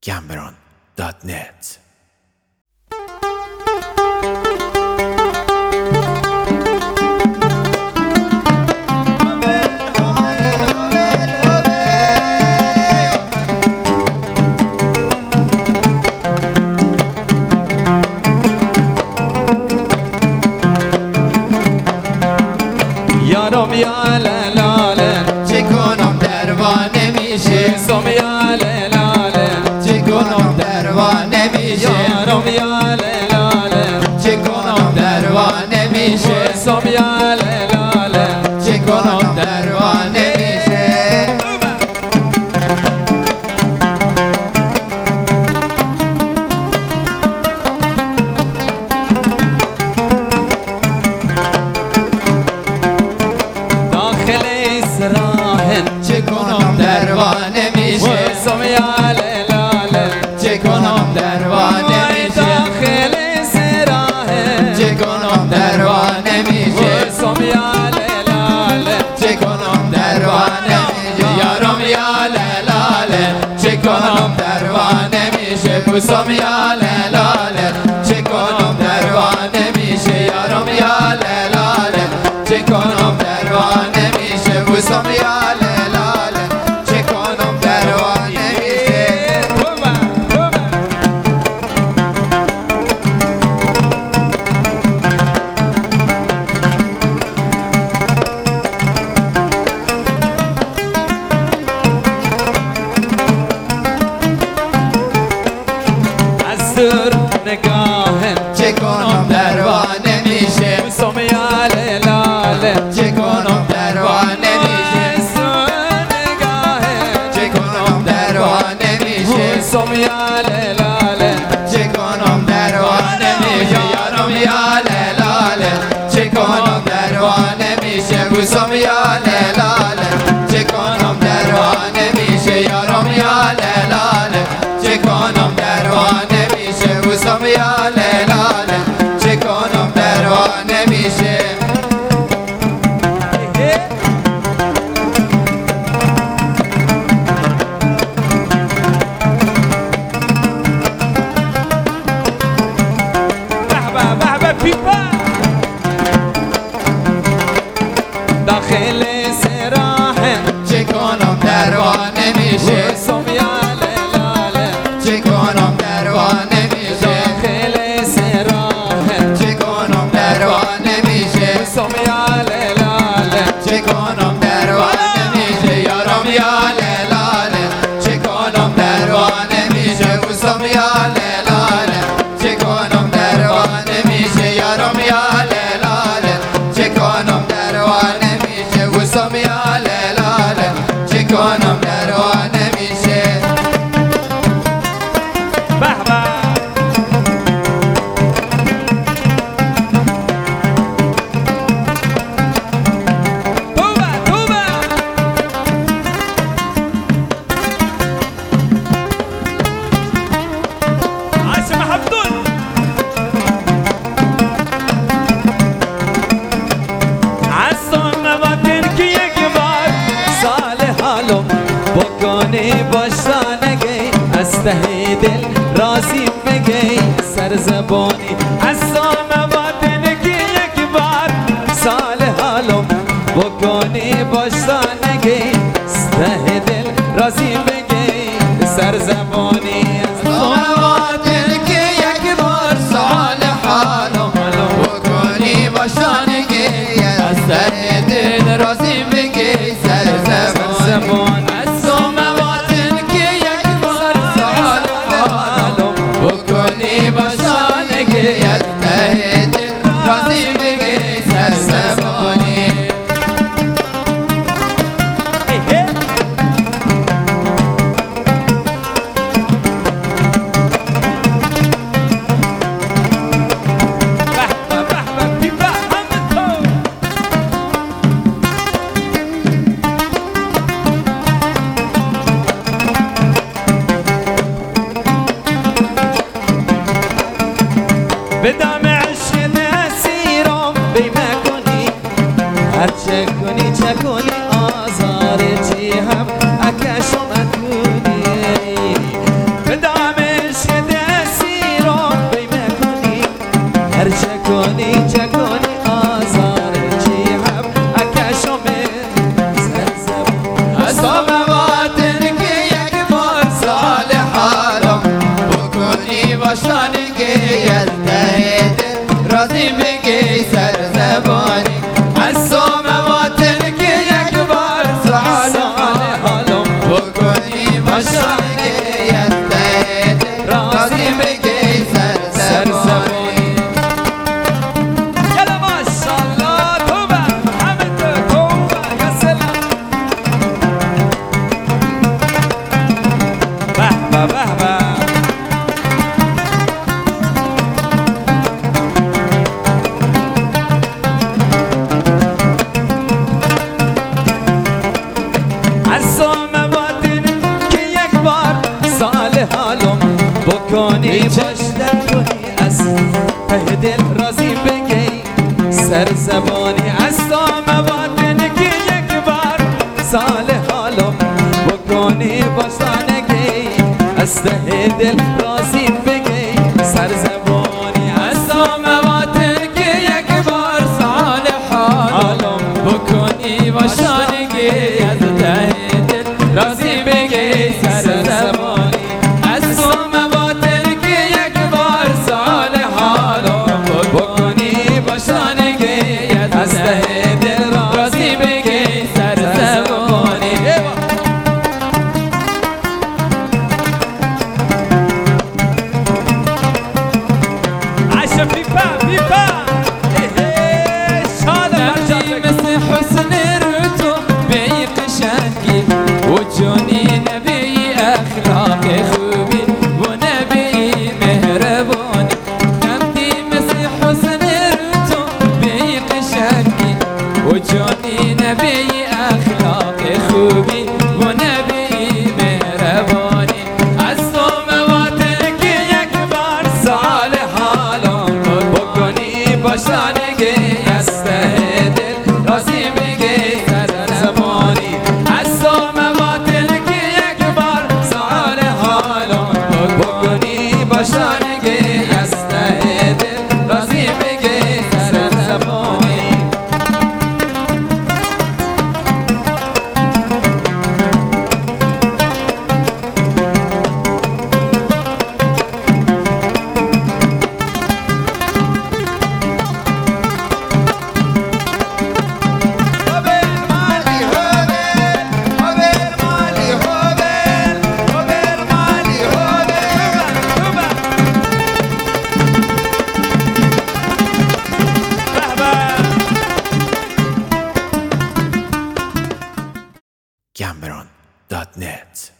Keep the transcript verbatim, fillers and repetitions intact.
گمبران دات نت. یارم یا لاله چه کنم دروا نمیشه سم یا لاله چه کنم دروا نمیشه یارم یا لاله چه کنم دروا نمیشه سم یا لاله چه کنم دروا نمیشه داخل اسراهن چه کنم دروا نمیشه سم یا لاله چه کنم دروا نمیشه داخل اسراهن چه کنم دروا نمیشه سم یا لاله چه کنم دروا نمیشه یارم یا لاله چه کنم دروا نمیشه بوسم یا لاله چه کنم دروا نمیشه یارم یا لاله چه کنم دروا نمیشه بوسم یا لاله چه کنم دروا نمیشه از دور نگاهن چه کنم دروا نمیشه سم یا لاله چه کنم دروا نمیشه از دور نگاهن چه کنم دروا نمیشه سم یا لاله چه کنم دروا نمیشه یارم یا لاله چه کنم دروا نمیشه بوسم یا لاله چه کنم دروا نمیشه یارم یا لاله چه کنم دروا نمیشه بوسم یا لاله چه کنم دروا نمیشه به به پیپا داخل سراحن چه کنم دروا نمیشه سم یا لاله چه کنم دروا نمیشه داخل سراحن چه کنم دروا نمیشه سم یا لاله چه کنم دروا نمیشه یارم یا لاله چه کنم دروا نمیشه بوسم یا لاله چه کنم دروا نمیشه یارم یا لاله چه کنم دروا نمیشه بوسم یا لاله چه کنم دروا نمیشه به به توبه توبه عاصم عبدون عصام وطن که یک بار سال حالم بکنی باشانگی از ته دل راضی بگی سرزبانی عصام وطن که یک بار سال حالم بکنی باشانگی از ته دل راضی بگی سرزبانی صلواتن که یک بار سال حالم بکنی باشانگی از سر دل راضی بگی سرزبان از صلواتن که یک بار سال حالم بکنی باشانگی از ته دل راضی بگی سرزبانی بدم عشق نسیرم بیمه کنی هر چه کنی چه کنی آزار چی هم اکشم کنی بدم بکنی باشدن کنی از ته دل راضی بگی سر زبانی از تا موادن که یک بار سال حالم بکنی باشدنگی از ته دل راضی بگی سر زبانی از تا موادن که یک بار سال حالم بکنی باشدنگی از ته دل راضی بگی سر زبانی از تو مواتر که یک بار سال حالم بکنی باشدنگی از ته دل راضی بگی سر زبانی عشق پیپا پیپا شادم مثل حسن رو بی قشنگی و جونی نبی اخلاق خوبی و نبی مهربانی نمدی مثل حسن رو بی قشنگی و جونی نبی اخلاق خوبی و نبی مهربانی از تو مواتر که یک بار سال حالم بکنی باشدنگی از ته دل راضی بگی سر زبانی از تو مواتر که یک بار سال حالم بکنی باشدنگی از ته دل راضی بگی سر زبانی Cameron dot net